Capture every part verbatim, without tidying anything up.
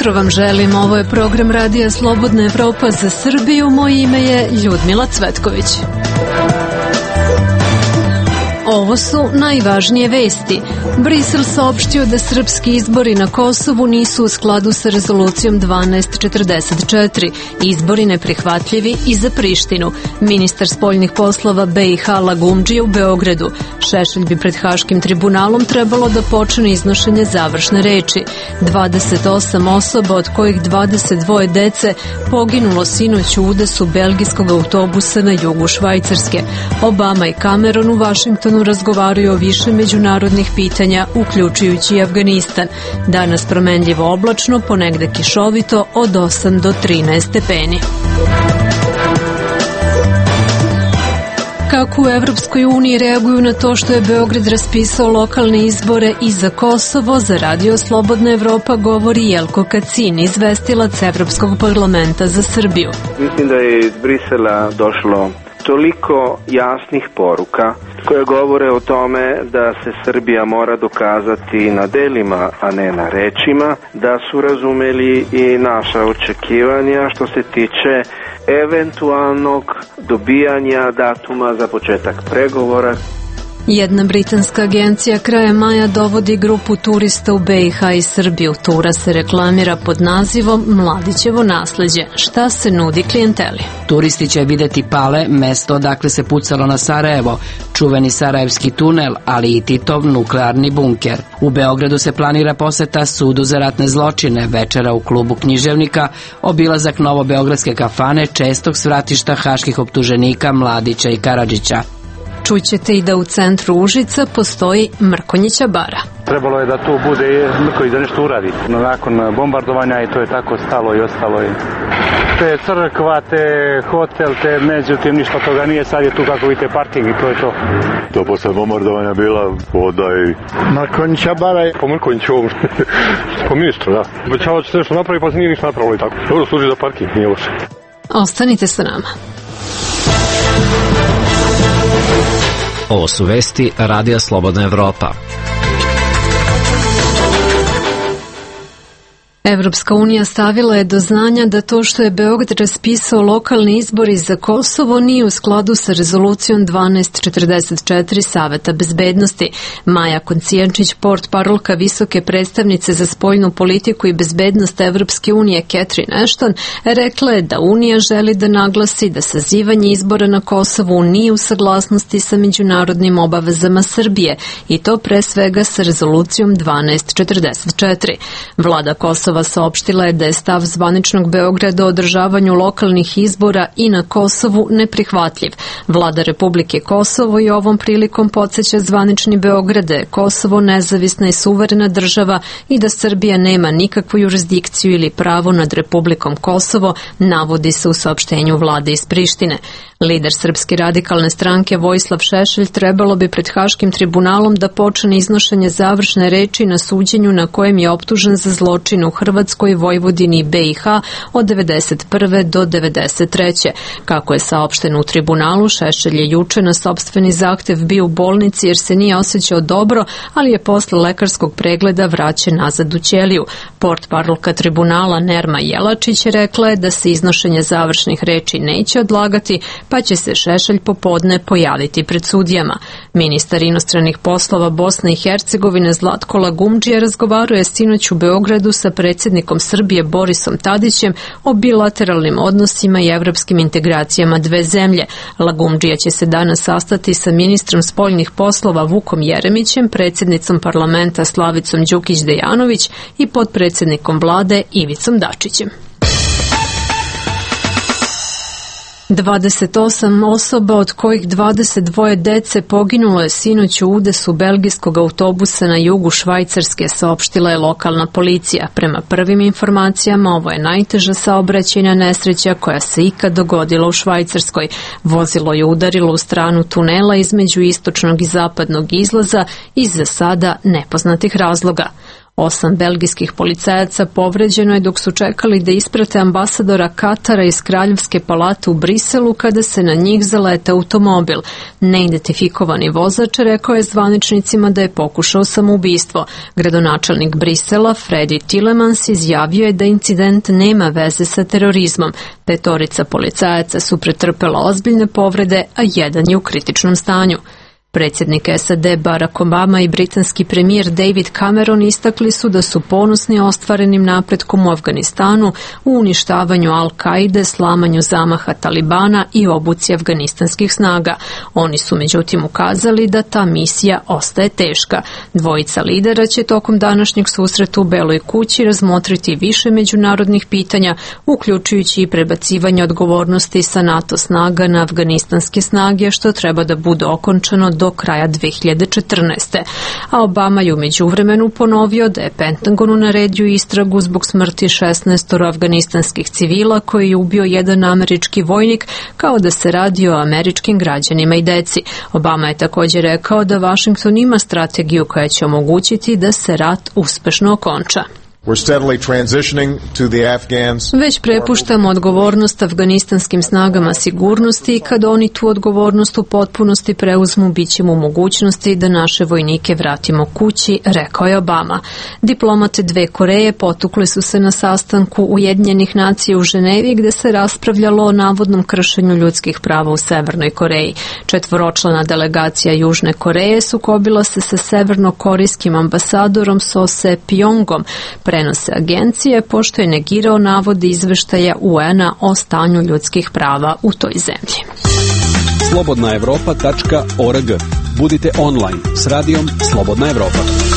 jutro vam želim. Ovo je program Radija Slobodna Evropa za Srbiju. Moje ime je Ljudmila Cvetković. Ovo su najvažnije vesti. Brisel saopštio da srpski izbori na Kosovu nisu u skladu sa rezolucijom dvanaest četrdeset četiri. Izbori neprihvatljivi i za Prištinu. Ministar spoljnih poslova B i H Lagumdžija u Beogradu. Šešelj bi pred Haškim tribunalom trebalo da počne iznošenje završne reči. dvadeset osam osoba, od kojih dvadeset dvoje dece, poginulo sinoć u udesu belgijskog autobusa na jugu Švajcarske. Obama i Cameron u Vašingtonu razgovaraju o više međunarodnih pitanja, uključujući i Afganistan. Danas promenljivo oblačno, ponegde kišovito od osam do trinaest stepeni. Kako u Evropskoj uniji reaguju na to što je Beograd raspisao lokalne izbore i za Kosovo, za Radio Slobodna Evropa govori Jelko Kacin, izvestilac Evropskog parlamenta za Srbiju. Mislim da je iz Brisela došlo toliko jasnih poruka koje govore o tome da se Srbija mora dokazati na delima, a ne na rečima, da su razumeli i naša očekivanja što se tiče eventualnog dobijanja datuma za početak pregovora. Jedna britanska agencija krajem maja dovodi grupu turista u B i H i Srbiju. Tura se reklamira pod nazivom Mladićevo nasleđe. Šta se nudi klijenteli? Turisti će videti Pale, mesto odakle se pucalo na Sarajevo, čuveni Sarajevski tunel, ali i Titov nuklearni bunker. U Beogradu se planira poseta sudu za ratne zločine, večera u klubu književnika, obilazak novobeogradske kafane, čestog svratišta haških optuženika Mladića i Karadžića. Čućete i da u centru Užica postoji Mrkonjića bara. Trebalo je da tu bude Mrkonjić da nešto uradi. Nakon bombardovanja i to je tako stalo i ostalo. Je. Te crkva, te hotel, te međutim ništa toga nije. Sad je tu kako vidite parking i to je to. To posle bombardovanja bila voda i... Mrkonjića bara je... Po Mrkonjićovom. Po ministru, da. Obećava će se nešto napravi pa se nije ništa napravilo i tako. Dobro služi za parking, nije loše. Ostanite sa nama. Ovo su vesti Radija Slobodna Evropa. Evropska unija stavila je do znanja da to što je Beograd raspisao lokalni izbori za Kosovo nije u skladu sa rezolucijom dvanaest četrdeset četiri Saveta bezbednosti. Maja Koncijančić, portparolka visoke predstavnice za spoljnu politiku i bezbednost Evropske unije Catherine Ashton, rekla je da Unija želi da naglasi da sazivanje izbora na Kosovu nije u saglasnosti sa međunarodnim obavezama Srbije i to pre svega sa rezolucijom dvanaest četrdeset četiri. Vlada Kosova saopštila je da je stav zvaničnog Beograda o održavanju lokalnih izbora i na Kosovu neprihvatljiv. Vlada Republike Kosovo i ovom prilikom podsjeća zvanični Beograd da je Kosovo nezavisna i suverena država i da Srbija nema nikakvu jurisdikciju ili pravo nad Republikom Kosovo, navodi se u saopštenju vlade iz Prištine. Lider Srpske radikalne stranke Vojislav Šešelj trebalo bi pred Haškim tribunalom da počne iznošenje završne reči na suđenju na kojem je optužen za zločin u Hrvatskoj, Vojvodini i B i H od devedeset prve do devedeset treće Kako je saopšteno u tribunalu, Šešelj je juče na sopstveni zahtev bio u bolnici jer se nije osjećao dobro, ali je posle lekarskog pregleda vraćen nazad u ćeliju. Portparolka tribunala Nerma Jelačić rekla je da se iznošenje završnih reči neće odlagati, pa će se Šešelj popodne pojaviti pred sudijama. Ministar inostranih poslova Bosne i Hercegovine Zlatko Lagumdžija razgovarao je sinoć u Beogradu sa predsjednikom Srbije Borisom Tadićem o bilateralnim odnosima i evropskim integracijama dve zemlje. Lagumdžija će se danas sastati sa ministrom spoljnih poslova Vukom Jeremićem, predsjednicom parlamenta Slavicom Đukić-Dejanović i potpredsjednikom vlade Ivicom Dačićem. dvadeset osam osoba, od kojih dvadeset dvoje dece, poginulo je sinoć u udesu belgijskog autobusa na jugu Švajcarske, saopštila je lokalna policija. Prema prvim informacijama, ovo je najteža saobraćajna nesreća koja se ikad dogodila u Švajcarskoj. Vozilo je udarilo u stranu tunela između istočnog i zapadnog izlaza iz za sada nepoznatih razloga. Osam belgijskih policajaca povređeno je dok su čekali da isprate ambasadora Katara iz Kraljevske palate u Briselu kada se na njih zaleta automobil. Neidentifikovani vozač rekao je zvaničnicima da je pokušao samoubistvo. Gradonačelnik Brisela, Fredy Tillemans, izjavio je da incident nema veze sa terorizmom. Petorica policajaca su pretrpela ozbiljne povrede, a jedan je u kritičnom stanju. Predsjednik S A D Barack Obama i britanski premijer David Cameron istakli su da su ponosni ostvarenim napretkom u Afganistanu, u uništavanju Al-Kaide, slamanju zamaha Talibana i obuci afganistanskih snaga. Oni su međutim ukazali da ta misija ostaje teška. Dvojica lidera će tokom današnjeg susreta u Beloj kući razmotriti više međunarodnih pitanja, uključujući i prebacivanje odgovornosti sa NATO snaga na afganistanske snage, što treba da bude okončano do kraja dve hiljade četrnaeste. A Obama je u međuvremenu ponovio da je Pentagonu naredio istragu zbog smrti šesnaest afganistanskih civila koji je ubio jedan američki vojnik, kao da se radi o američkim građanima i deci. Obama je također rekao da Washington ima strategiju koja će omogućiti da se rat uspešno okonča. Već prepuštamo odgovornost afganistanskim snagama sigurnosti i kad oni tu odgovornost u potpunosti preuzmu, bit ćemo u mogućnosti da naše vojnike vratimo kući, rekao je Obama. Diplomate dve Koreje potukle su se na sastanku Ujedinjenih nacija u Ženevi gde se raspravljalo o navodnom kršenju ljudskih prava u Severnoj Koreji. Četvoročlana delegacija Južne Koreje sukobila se sa severnokorejskim ambasadorom So Se Pyongom, prenose agencije, pošto je negirao navode izveštaja U N A o stanju ljudskih prava u toj zemlji. slobodna evropa tačka org. Budite online s radijom Slobodna Evropa.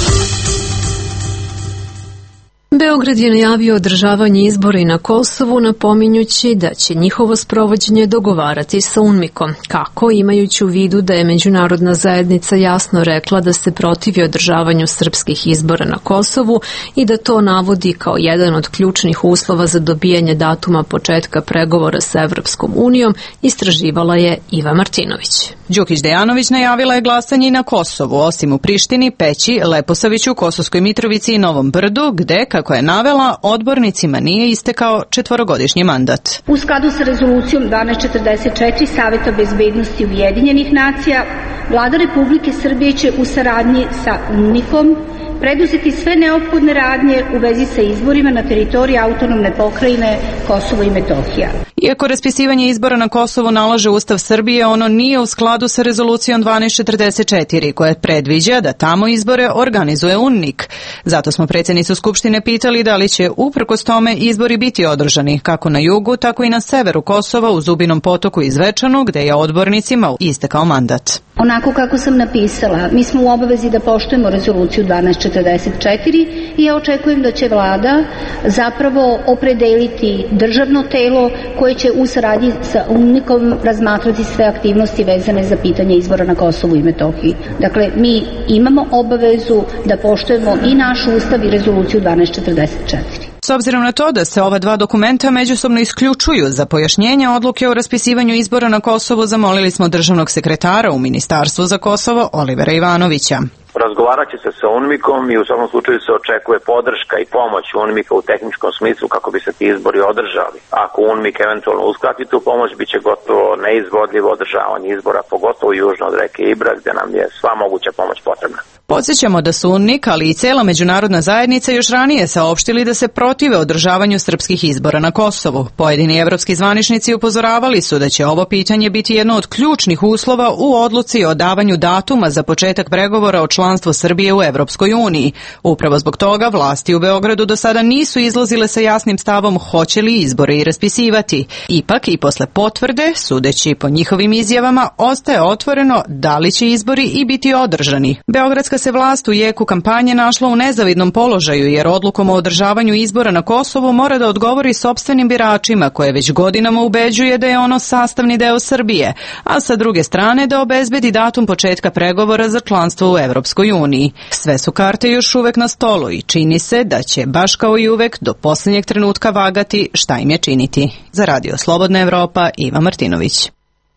Beograd je najavio održavanje izbora i na Kosovu, napominjući da će njihovo sprovođenje dogovarati sa UNMIK-om. Kako, imajući u vidu da je međunarodna zajednica jasno rekla da se protivi održavanju srpskih izbora na Kosovu i da to navodi kao jedan od ključnih uslova za dobijanje datuma početka pregovora sa Evropskom unijom, istraživala je Iva Martinović. Đukić Dejanović najavila je glasanje i na Kosovu, osim u Prištini, Peći, Leposaviću, Kosovskoj Mitrovici i Novom Brdu, gde, kako je navela, odbornicima nije istekao četvorogodišnji mandat. U skladu sa rezolucijom dvanaest četrdeset četiri Saveta bezbednosti Ujedinjenih nacija, Vlada Republike Srbije će u saradnji sa UNMIK-om preduzeti sve neophodne radnje u vezi sa izborima na teritoriji autonomne pokrajine Kosovo i Metohija. Iako raspisivanje izbora na Kosovu nalaže Ustav Srbije, ono nije u skladu sa rezolucijom dvanaest četrdeset četiri, koja predviđa da tamo izbore organizuje UNMIK. Zato smo predsjednicu Skupštine pitali da li će uprkos tome izbori biti održani, kako na jugu, tako i na severu Kosova, u Zubinom Potoku i Zvečanu, gde je odbornicima istekao mandat. Onako kako sam napisala, mi smo u obavezi da poštujemo rezoluciju dvanaest četrdeset četiri i ja očekujem da će vlada zapravo opredeliti državno telo koje će u saradnji sa UNMIK-om razmatrati sve aktivnosti vezane za pitanje izbora na Kosovu i Metohiji. Dakle, mi imamo obavezu da poštujemo i naš ustav i rezoluciju dvanaest četrdeset četiri. S obzirom na to da se ova dva dokumenta međusobno isključuju, za pojašnjenje odluke o raspisivanju izbora na Kosovu zamolili smo državnog sekretara u Ministarstvu za Kosovo Olivera Ivanovića. Razgovarat će se sa UNMIK-om i u svakom slučaju se očekuje podrška i pomoć UNMIK-a u tehničkom smislu kako bi se ti izbori održali. Ako UNMIK eventualno uskrati tu pomoć, bit će gotovo neizvodljivo održavanje izbora, pogotovo južno od reke Ibra, gde nam je sva moguća pomoć potrebna. Podsjećamo da su UNMIK, ali i cela međunarodna zajednica još ranije saopštili da se protive održavanju srpskih izbora na Kosovu. Pojedini evropski zvaničnici upozoravali su da će ovo pitanje biti jedno od ključnih uslova u odluci o davanju datuma za početak pregovora o članstvu Srbije u Evropskoj uniji. Upravo zbog toga vlasti u Beogradu do sada nisu izlazile sa jasnim stavom hoće li izbore i raspisivati. Ipak i posle potvrde, sudeći po njihovim izjavama, ostaje otvoreno da li će izbori i biti održani. Beogradska se vlast u jeku kampanje našla u nezavidnom položaju jer odlukom o održavanju izbora na Kosovu mora da odgovori sopstvenim biračima koje već godinama ubeđuje da je ono sastavni deo Srbije, a sa druge strane da obezbedi datum početka pregovora za članstvo u Evropskoj uniji. Sve su karte još uvek na stolu i čini se da će, baš kao i uvek, do posljednjeg trenutka vagati šta im je činiti. Za Radio Slobodna Evropa, Iva Martinović.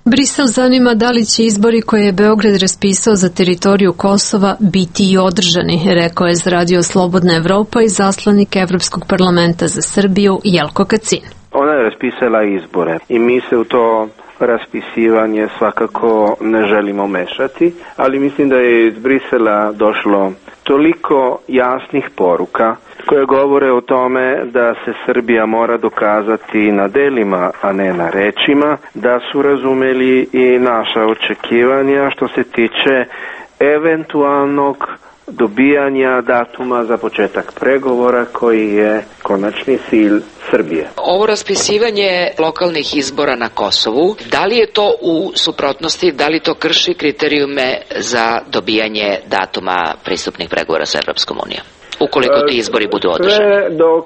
Brisel zanima da li će izbori koje je Beograd raspisao za teritoriju Kosova biti i održani, rekao je za Radio Slobodna Evropa i zaslanik Evropskog parlamenta za Srbiju Jelko Kacin. Ona je raspisala izbore i mi se u to raspisivanje svakako ne želimo mešati, ali mislim da je iz Brisela došlo toliko jasnih poruka koje govore o tome da se Srbija mora dokazati na delima, a ne na rečima, da su razumeli i naša očekivanja što se tiče eventualnog dobijanja datuma za početak pregovora koji je konačni cilj Srbije. Ovo raspisivanje lokalnih izbora na Kosovu, da li je to u suprotnosti, da li to krši kriterijume za dobijanje datuma pristupnih pregovora sa Evropskom unijom? Ukoliko ti izbori budu održani. Sve dok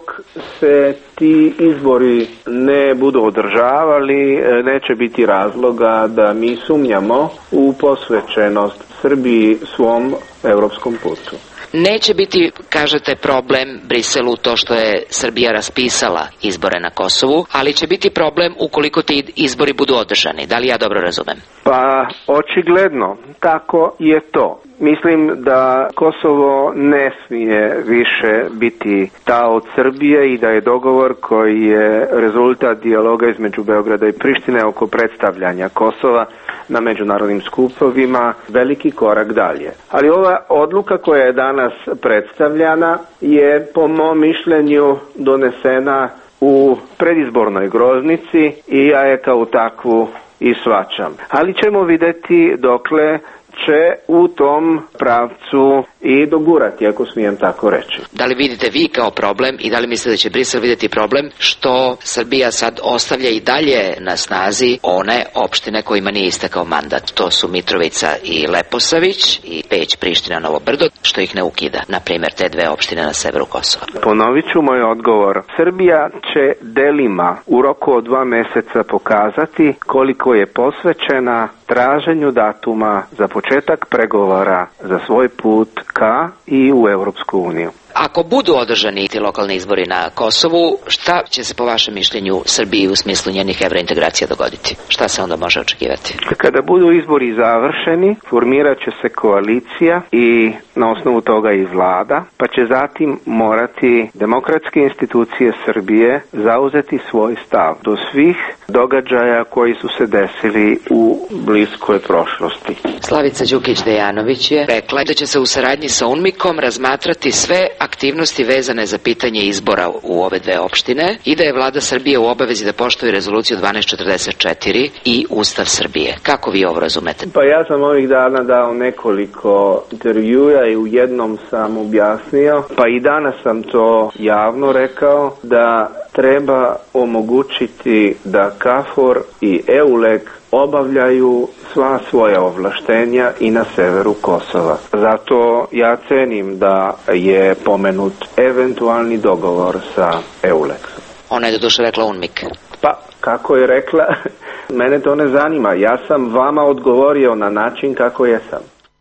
se ti izbori ne budu održavali, neće biti razloga da mi sumnjamo u posvećenost Srbiji svom evropskom putu. Neće biti, kažete, problem Briselu to što je Srbija raspisala izbore na Kosovu, ali će biti problem ukoliko ti izbori budu održani. Da li ja dobro razumem? Pa, očigledno, tako je to. Mislim da Kosovo ne smije više biti taoc Srbije i da je dogovor koji je rezultat dijaloga između Beograda i Prištine oko predstavljanja Kosova na međunarodnim skupovima veliki korak dalje. Ali ova odluka koja je danas predstavljana je po mom mišljenju donesena u predizbornoj groznici i ja je kao takvu i shvaćam. Ali ćemo vidjeti dokle će u tom pravcu i dogurati, ako smijem tako reći. Da li vidite vi kao problem i da li mislite da će Brisel vidjeti problem što Srbija sad ostavlja i dalje na snazi one opštine kojima nije istekao mandat? To su Mitrovica i Leposavić i Peć, Priština, Novo Brdo, što ih ne ukida, na primjer te dve opštine na severu Kosova. Ponovit ću moj odgovor. Srbija će delima u roku od dva meseca pokazati koliko je posvećena traženju datuma za početak pregovora za svoj put ka i u Europsku uniju. Ako budu održani ti lokalni izbori na Kosovu, šta će se po vašem mišljenju Srbiji u smislu njenih evrointegracija dogoditi? Šta se onda može očekivati? Kada budu izbori završeni, formirat će se koalicija i na osnovu toga i vlada, pa će zatim morati demokratske institucije Srbije zauzeti svoj stav do svih događaja koji su se desili u bliskoj prošlosti. Slavica Đukić-Dejanović je rekla da će se u saradnji sa UNMIK-om razmatrati sve aktivnosti vezane za pitanje izbora u ove dve opštine i da je vlada Srbije u obavezi da poštuje rezoluciju dvanaest četrdeset četiri i Ustav Srbije. Kako vi ovo razumete? Pa ja sam ovih dana dao nekoliko intervjua i u jednom sam objasnio, pa i danas sam to javno rekao, da treba omogućiti da KFOR i EULEX obavljaju sva svoja ovlaštenja i na severu Kosova. Zato ja cenim da je pomenut eventualni dogovor sa EULEX-om. Ona je doduše rekla UNMIK. Pa, kako je rekla, mene to ne zanima. Ja sam vama odgovorio na način kako jesam.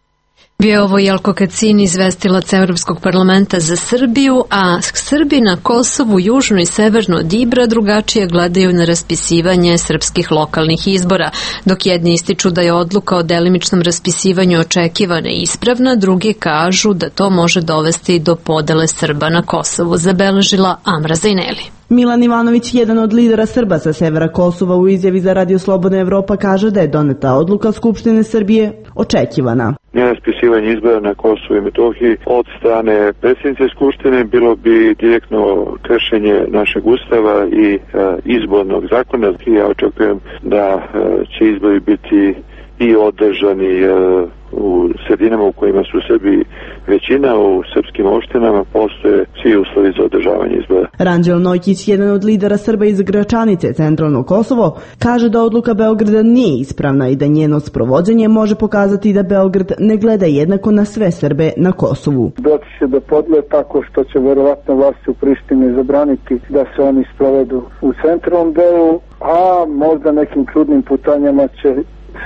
Bio ovo Jelko Kacin, izvestilac Evropskog parlamenta za Srbiju, a Srbi na Kosovu, južno i severno od Ibra, drugačije gledaju na raspisivanje srpskih lokalnih izbora. Dok jedni ističu da je odluka o delimičnom raspisivanju očekivana i ispravna, drugi kažu da to može dovesti do podele Srba na Kosovu, zabeležila Amra Zajneli. Milan Ivanović, jedan od lidera Srba sa severa Kosova, u izjavi za Radio Slobodna Evropa kaže da je doneta odluka Skupštine Srbije očekivana. Raspisivanje izbora na Kosovu i Metohiji od strane predsjednice Skupštine bilo bi direktno kršenje našeg Ustava i e, izbornog zakona. Ja očekujem da e, će izbori biti i održani e, u sredinama u kojima su Srbi većina, u srpskim opštinama postoje svi uslovi za održavanje izbora. Ranđel Nojkić, jedan od lidera Srba iz Gračanice, centralno Kosovo, kaže da odluka Beograda nije ispravna i da njeno sprovođenje može pokazati da Beograd ne gleda jednako na sve Srbe na Kosovu. Doći će do podle tako što će verovatno vlasti u Prištini zabraniti da se oni sprovedu u centralnom delu, a možda nekim čudnim putanjama će se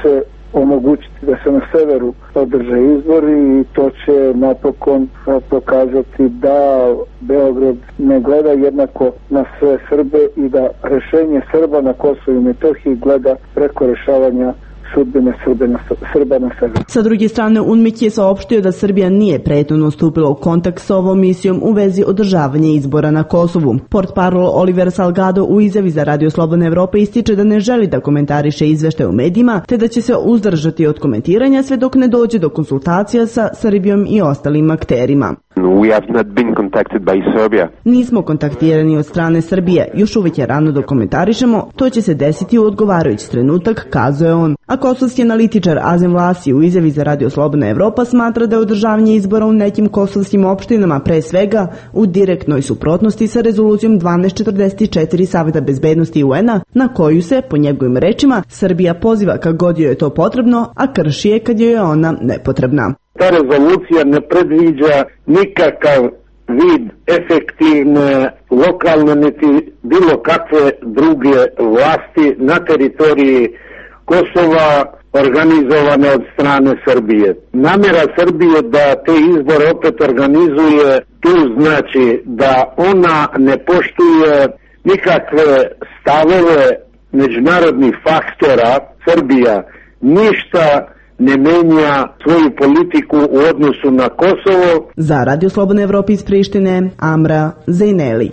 omogućiti da se na severu održe izbori i to će napokon pokazati da Beograd ne gleda jednako na sve Srbe i da rešenje Srba na Kosovu i Metohiji gleda preko rešavanja sudbine Srba na severu. Sa druge strane, UNMIK je saopštio da Srbija nije prethodno stupila u kontakt sa ovom misijom u vezi održavanja izbora na Kosovu. Portparol Oliver Salgado u izjavi za Radio Slobodna Evropa ističe da ne želi da komentariše izveštaje u medijima, te da će se uzdržati od komentiranja sve dok ne dođe do konsultacija sa Srbijom i ostalim akterima. We have not been contacted by Serbia. Nismo kontaktirani od strane Srbije, još uvijek je rano da komentarišemo, to će se desiti u odgovarajući trenutak, kazuje on. A kosovski analitičar Azem Vlasi u izjavi za Radio Slobodna Evropa smatra da je održavanje izbora u nekim kosovskim opštinama pre svega u direktnoj suprotnosti sa rezolucijom dvanaest četrdeset četiri Saveta bezbednosti U N-a, na koju se, po njegovim rečima, Srbija poziva kad god joj je to potrebno, a krši je kad joj je ona nepotrebna. Ta rezolucija ne predviđa nikakav vid efektivne lokalne niti bilo kakve druge vlasti na teritoriji Kosova organizovane od strane Srbije. Namjera Srbije da te izbore opet organizuje tu znači da ona ne poštuje nikakve stavove međunarodnih faktora. Srbija ništa ne menja svoju politiku u odnosu na Kosovo. Za Radio Slobodna Evropa iz Prištine, Amra Zejneli.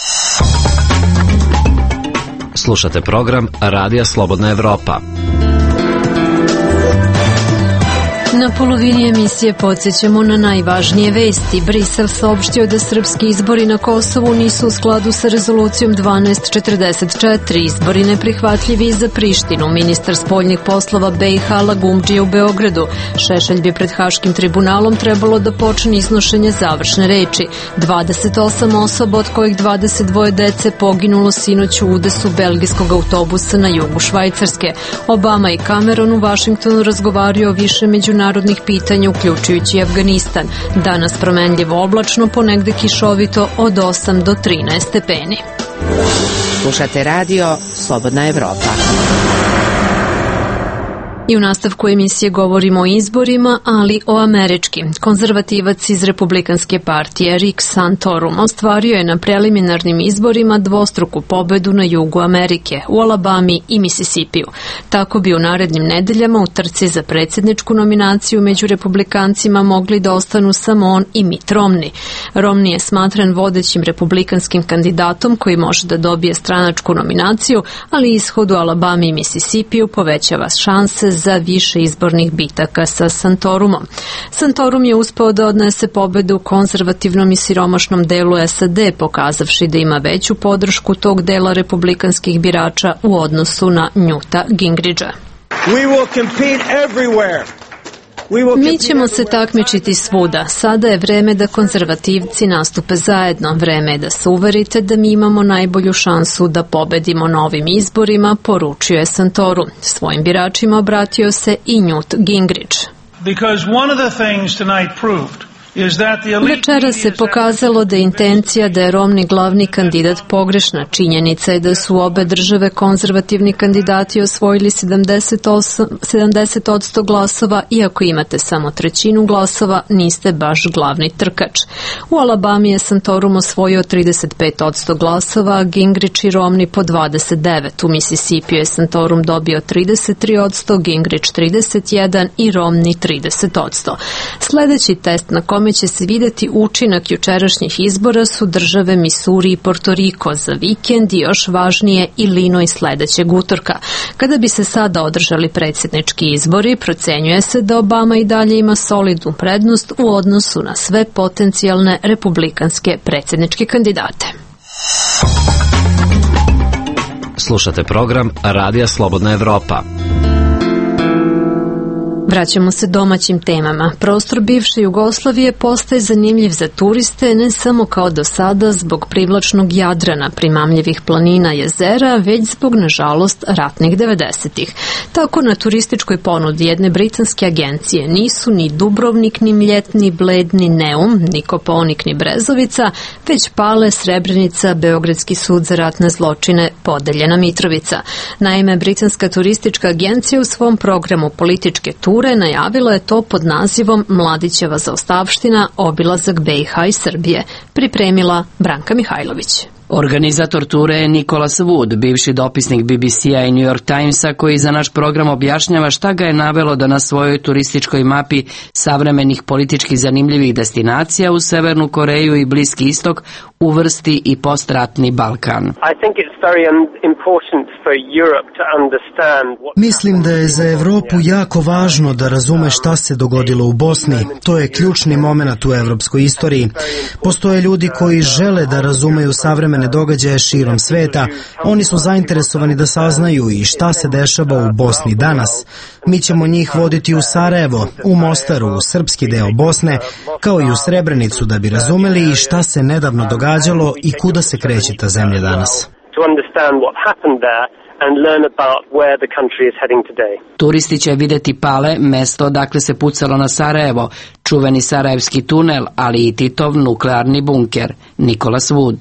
Slušate program Radija Slobodna Evropa. Na polovini emisije podsjećamo na najvažnije vesti. Brisel saopštio da srpski izbori na Kosovu nisu u skladu sa rezolucijom dvanaest četrdeset četiri. Izbori neprihvatljivi za Prištinu. Ministar spoljnih poslova B i H Lagumdžija u Beogradu. Šešelj bi pred Haškim tribunalom trebalo da počne iznošenje završne reči. dvadeset osam osoba, od kojih dvadeset dvoje dece, poginulo sinoć u udesu belgijskog autobusa na jugu Švajcarske. Obama i Cameron u Vašingtonu razgovaraju o više međunarodnih narodnih pitanja, uključujući i Afganistan. Danas promenljivo oblačno, ponegde kišovito od osam do trinaest stepeni. Slušate radio Slobodna Evropa. I u nastavku emisije govorimo o izborima, ali o američkim. Konzervativac iz Republikanske partije Rick Santorum ostvario je na preliminarnim izborima dvostruku pobedu na jugu Amerike, u Alabami i Misisipiju. Tako bi u narednim nedeljama u trci za predsjedničku nominaciju među republikancima mogli da ostanu samo on i Mitt Romney. Romney je smatran vodećim republikanskim kandidatom koji može da dobije stranačku nominaciju, ali ishod u Alabami i Misisipiju povećava šanse za više izbornih bitaka sa Santorumom. Santorum je uspeo da odnese pobedu u konzervativnom i siromašnom delu S A D, pokazavši da ima veću podršku tog dela republikanskih birača u odnosu na Newta Gingricha. We will compete everywhere. Mi ćemo se takmičiti svuda. Sada je vreme da konzervativci nastupe zajedno. Vreme je da se uverite da mi imamo najbolju šansu da pobedimo na ovim izborima, poručio je Santorum. Svojim biračima obratio se i Newt Gingrich. Because one of the things tonight proved Večera se pokazalo da je intencija da je Romney glavni kandidat pogrešna. Činjenica je da su obe države konzervativni kandidati osvojili sedamdeset osam, sedamdeset posto glasova, iako imate samo trećinu glasova, niste baš glavni trkač. U Alabami je Santorum osvojio trideset pet posto glasova, a Gingrich i Romney po dvadeset devet. U Mississipiju je Santorum dobio trideset tri posto, Gingrich trideset jedan i Romney trideset posto. Sledeći test na kome će se videti učinak jučerašnjih izbora su države Missouri i Porto Riko, za vikend i još važnije Illinois sledećeg utorka. Kada bi se sada održali predsjednički izbori, procenjuje se da Obama i dalje ima solidnu prednost u odnosu na sve potencijalne republikanske predsjedničke kandidate. Slušate program Radija Slobodna Evropa. Vraćamo se domaćim temama. Prostor bivše Jugoslavije postaje zanimljiv za turiste ne samo kao do sada zbog privlačnog Jadrana, primamljivih planina, jezera, već zbog, nažalost, ratnih devedesetih. Tako na turističkoj ponudi jedne britanske agencije nisu ni Dubrovnik, ni Mljet, ni Bled, ni Neum, ni Kopaonik, ni Brezovica, već Pale, Srebrenica, Beogradski sud za ratne zločine, Podeljena Mitrovica. Naime, britanska turistička agencija u svom programu političke ture najavila je to pod nazivom Mladićeva zaostavština, obilazak B i H i Srbije, pripremila Branka Mihajlović. Organizator ture je Nicholas Wood, bivši dopisnik B B C-a i New York Timesa, koji za naš program objašnjava šta ga je navelo da na svojoj turističkoj mapi savremenih politički zanimljivih destinacija u Severnu Koreju i Bliski istok uvrsti i postratni Balkan. Mislim da je za Evropu jako važno da razume šta se dogodilo u Bosni. To je ključni moment u evropskoj istoriji. Postoje ljudi koji žele da razumeju savremene događaje širom sveta. Oni su zainteresovani da saznaju i šta se dešava u Bosni danas. Mi ćemo njih voditi u Sarajevo, u Mostaru, u srpski deo Bosne, kao i u Srebrenicu da bi razumeli i šta se nedavno događalo i kuda se kreće ta zemlja danas. Turisti će videti Pale, mesto odakle se pucalo na Sarajevo, čuveni sarajevski tunel, ali i Titov nuklearni bunker. Nicholas Wood.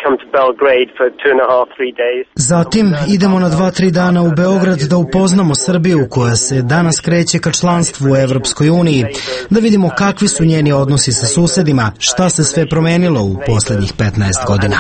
Zatim idemo na dva, tri dana u Beograd da upoznamo Srbiju koja se danas kreće ka članstvu u Evropskoj uniji, da vidimo kakvi su njeni odnosi sa susedima, šta se sve promenilo u poslednjih petnaest godina.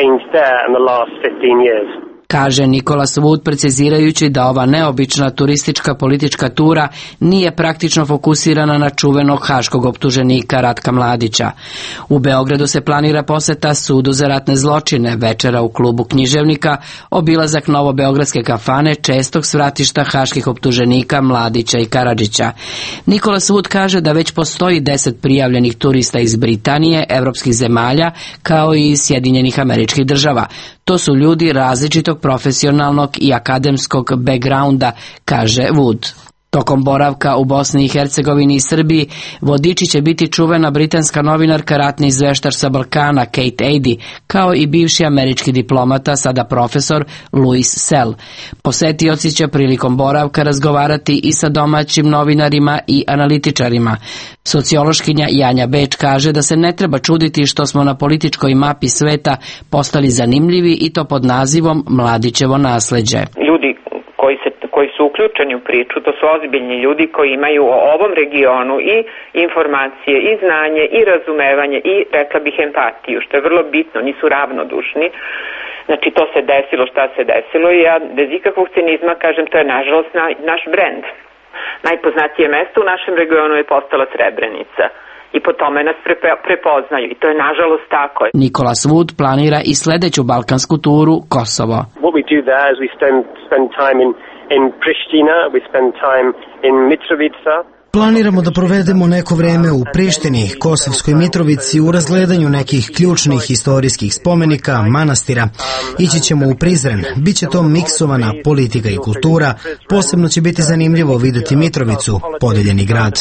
Kaže Nicholas Wood, precizirajući da ova neobična turistička politička tura nije praktično fokusirana na čuvenog haškog optuženika Ratka Mladića. U Beogradu se planira poseta sudu za ratne zločine, večera u klubu književnika, obilazak novobeogradske kafane, čestog svratišta haških optuženika Mladića i Karadžića. Nicholas Wood kaže da već postoji deset prijavljenih turista iz Britanije, evropskih zemalja, kao i iz Sjedinjenih Američkih Država. To su ljudi različitog profesionalnog i akademskog backgrounda, kaže Wood. Tokom boravka u Bosni i Hercegovini i Srbiji vodiči će biti čuvena britanska novinarka, ratni izveštač sa Balkana Kate Adie, kao i bivši američki diplomata, sada profesor Louis Sell. Posetioci će prilikom boravka razgovarati i sa domaćim novinarima i analitičarima. Sociološkinja Janja Beč kaže da se ne treba čuditi što smo na političkoj mapi sveta postali zanimljivi i to pod nazivom Mladićevo nasleđe. Ljudi koji se koji su uključeni u priču, to su ozbiljni ljudi koji imaju o ovom regionu i informacije, i znanje, i razumevanje, i rekla bih empatiju, što je vrlo bitno, nisu ravnodušni. Znači to se desilo, šta se desilo i ja bez ikakvog cinizma kažem, to je nažalost na, naš brend. Najpoznatije mesto u našem regionu je postala Srebrenica. I po tome nas prepoznaju. I to je nažalost tako. Nicholas Wood planira i sledeću balkansku turu, Kosovo. What we do there is we spend, spend time in, in Pristina, we spend time in Mitrovica. Planiramo da provedemo neko vreme u Prištini, Kosovskoj Mitrovici, u razgledanju nekih ključnih istorijskih spomenika, manastira. Ići ćemo u Prizren. Biće to miksovana politika i kultura. Posebno će biti zanimljivo videti Mitrovicu, podeljeni grad.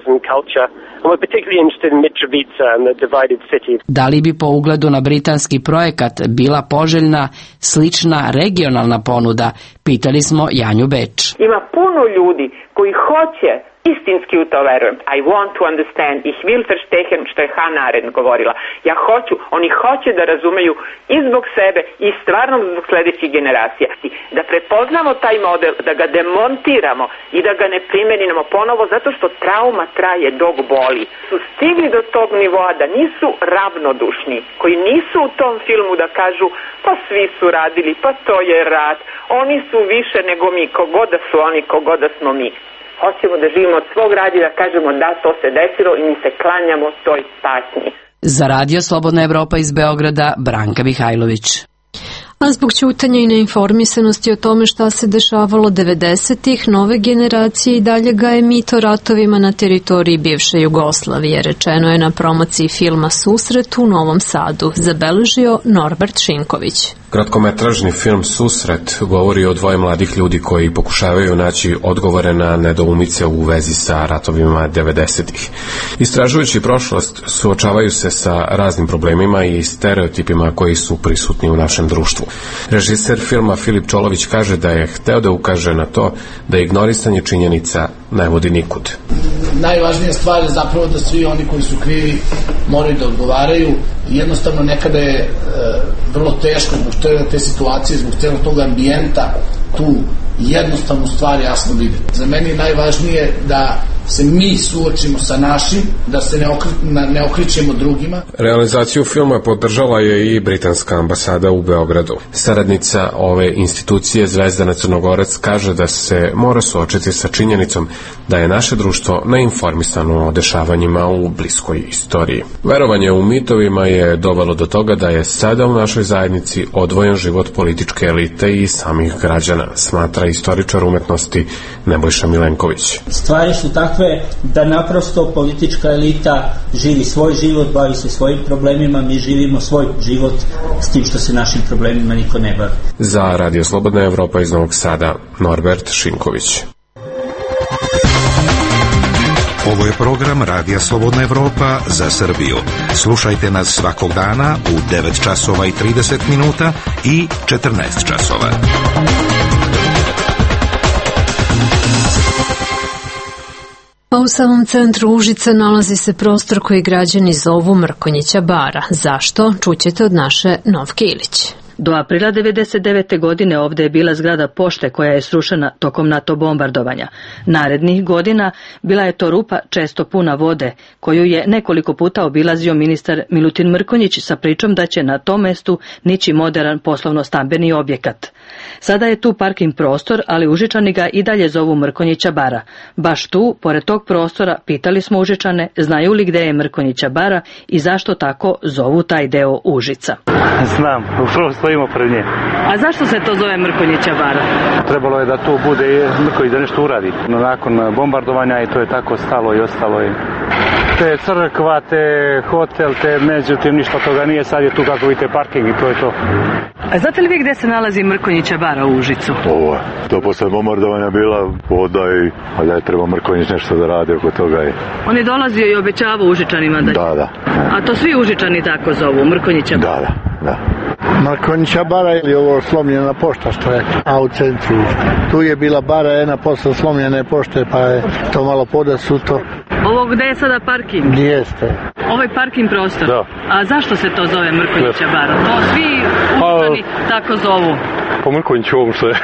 Da li bi po ugledu na britanski projekat bila poželjna slična regionalna ponuda? Pitali smo Janju Beč. Ima puno ljudi koji hoće, istinski u to verujem, I want to understand, ich will verstehen, što je Hannah Arendt govorila. Ja hoću, oni hoće da razumeju i zbog sebe i stvarno zbog sledećih generacija. Da prepoznamo taj model, da ga demontiramo i da ga ne primenimo ponovo, zato što trauma traje dok boli. Su stigli do tog nivoa da nisu ravnodušni, koji nisu u tom filmu da kažu pa svi su radili, pa to je rat, oni su više nego mi, kogoda su oni, kogoda smo mi. Hoćemo da živimo od svog rada i da kažemo da to se desilo i mi se klanjamo toj patnji. Za Radio Slobodna Evropa iz Beograda, Branka Mihajlović. A zbog ćutanja i neinformisanosti o tome šta se dešavalo devedesetih, nove generacije i dalje gaje mit o ratovima na teritoriji bivše Jugoslavije, rečeno je na promociji filma Susret u Novom Sadu, zabeležio Norbert Šinković. Kratkometražni film Susret govori o dvoje mladih ljudi koji pokušavaju naći odgovore na nedoumice u vezi sa ratovima devedesetih. Istražujući prošlost, suočavaju se sa raznim problemima i stereotipima koji su prisutni u našem društvu. Režiser filma Filip Čolović kaže da je hteo da ukaže na to da ignorisanje činjenica ne vodi nikud. Najvažnija stvar je zapravo da svi oni koji su krivi moraju da odgovaraju. Jednostavno nekada je e, vrlo teško zbog te, te situacije, zbog celog tog ambijenta tu jednostavnu stvar jasno videti. Za meni je najvažnije da se mi suočimo sa našim, da se ne, okri, ne okričemo drugima. Realizaciju filma podržala je i britanska ambasada u Beogradu. Saradnica ove institucije Zvezdana Crnogorac kaže da se mora suočiti sa činjenicom da je naše društvo neinformisano o dešavanjima u bliskoj istoriji. Verovanje u mitovima je dovelo do toga da je sada u našoj zajednici odvojen život političke elite i samih građana, smatra istoričar umetnosti Nebojša Milenković. Stvari su takve da naprosto politička elita živi svoj život, bavi se svojim problemima, mi živimo svoj život s tim što se našim problemima niko ne bavi. Za Radio Slobodna Evropa iz Novog Sada, Norbert Šinković. Ovo je program Radija Slobodna Evropa za Srbiju. Slušajte nas svakog dana u devet časova i trideset minuta i četrnaest časova. A u samom centru Užica nalazi se prostor koji građani zovu Mrkonjića bara. Zašto? Čućete od naše Novke Ilić. Do aprila devedeset devete. godine ovde je bila zgrada pošte koja je srušena tokom NATO bombardovanja. Narednih godina bila je to rupa često puna vode, koju je nekoliko puta obilazio ministar Milutin Mrkonjić sa pričom da će na tom mestu nići moderan poslovno-stambeni objekat. Sada je tu parking prostor, ali Užičani ga i dalje zovu Mrkonjića bara. Baš tu, pored tog prostora, pitali smo Užičane znaju li gde je Mrkonjića bara i zašto tako zovu taj deo Užica. Znam, upravo stojimo pred nje. A zašto se to zove Mrkonjića bara? Trebalo je da tu bude Mrkonjić da nešto uradi. Nakon bombardovanja i to je tako stalo i ostalo je. Te crkva, te hotel, te međutim ništa toga nije, sad je tu kako vidite parking i to je to. A znate li vi gde se nalazi Mrkonjića bara u Užicu? Ovo, to posle bombardovanja bila voda i ali je treba Mrkonjić nešto da radi oko toga. I... On je dolazio i obećavao Užičanima da... Da, da. A to svi Užičani tako zovu, Mrkonjića bara? Da, da, da. Mrkonjića bara ili ovo slomljena pošta što je, a u centru. Tu je bila bara jedna posle slomljene pošte pa je to malo podasuto. Ovo gde je sada parking? Jeste. Ovo je parking prostor? Da. A zašto se to zove Mrkonjića bara? To svi Užičani tako zovu. Po Mrkonjiću ovom što je.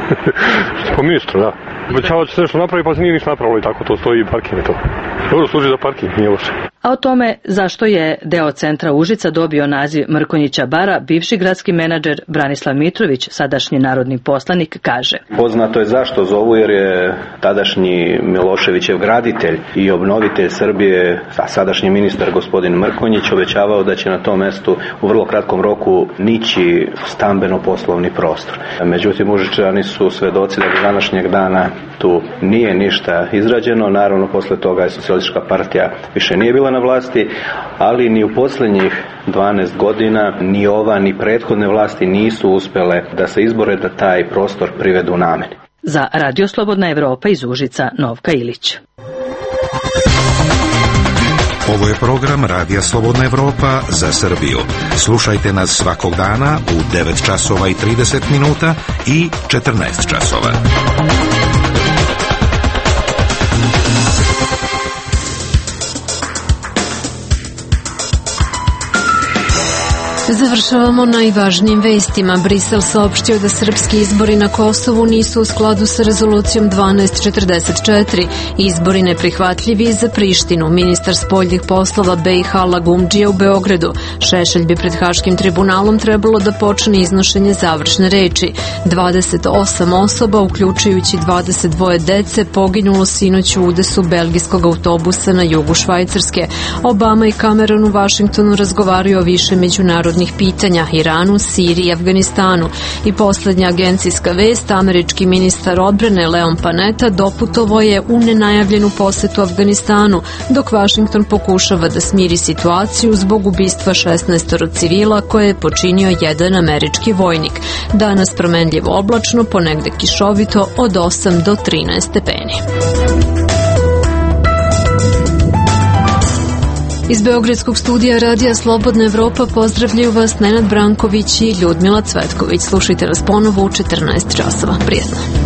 Po ministru, da. Obećavao će se nešto napravi, pa se nije ništa napravilo i tako to stoji i parking je to. Dobro služi za parking, nije loše. A o tome zašto je deo centra Užica dobio naziv Mrkonjića bara, bivši gradski menadžer Branislav Mitrović, sadašnji narodni poslanik, kaže. Poznato je zašto zovu jer je tadašnji Miloševićev graditelj i obnovitelj Srbije, a sadašnji ministar gospodin Mrkonjić, obećavao da će na tom mestu u vrlo kratkom roku nići stambeno-poslovni prostor. Međutim, Užičani su svedoci da do današnjeg dana tu nije ništa izrađeno. Naravno, posle toga je Socijalistička partija više nije bila na vlasti, ali ni u posljednjih dvanaest godina ni ova ni prethodne vlasti nisu uspjele da se izbore da taj prostor privedu nameni. Za Radio Slobodna Evropa iz Užica, Novka Ilić. Ovo je program Radija Slobodna Evropa za Srbiju. Slušajte nas svakog dana u devet časova i trideset minuta i četrnaest časova. Završavamo najvažnijim vestima. Brisel saopštio da srpski izbori na Kosovu nisu u skladu sa rezolucijom dvanaest četrdeset četiri. Izbori neprihvatljivi za Prištinu. Ministar spoljnih poslova B i H Lagumdžija u Beogradu. Šešelj bi pred Haškim tribunalom trebalo da počne iznošenje završne reči. dvadeset osam osoba, uključujući dvadeset dva dece, poginulo sinoć u udesu belgijskog autobusa na jugu Švajcarske. Obama i Cameron u Vašingtonu razgovaraju o više međunarodnih međunarodnih pitanja, Iranu, Siriji i Afganistanu. I poslednja agencijska vest, američki ministar odbrane Leon Panetta doputovao je u nenajavljenu posetu Afganistanu, dok Vašington pokušava da smiri situaciju zbog ubistva šesnaestoro civila koje je počinio jedan američki vojnik. Danas promenljivo oblačno, ponegde kišovito od osam do trinaest stepeni. Iz Beogradskog studija Radija Slobodna Evropa pozdravljaju vas Nenad Branković i Ljudmila Cvetković. Slušajte nas ponovo u četrnaest časova. Prijetno.